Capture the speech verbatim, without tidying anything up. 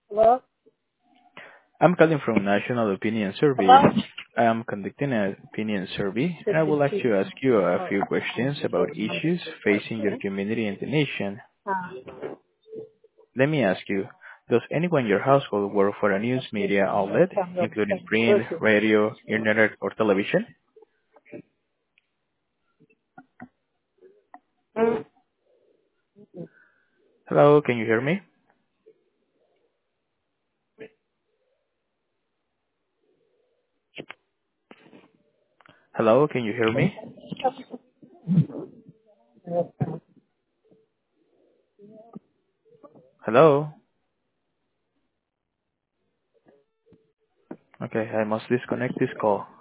Hello? I'm calling from National Opinion Hello? Survey. I am conducting an opinion survey, and I would like to ask you a few questions about issues facing your community and the nation. Ah, Let me ask you, does anyone in your household work for a news media outlet, cambio, including cambio. print, Oye. radio, internet, or television? Mm. Hello, can you hear me? Hello, can you hear me? Hello? Okay, I must disconnect this call.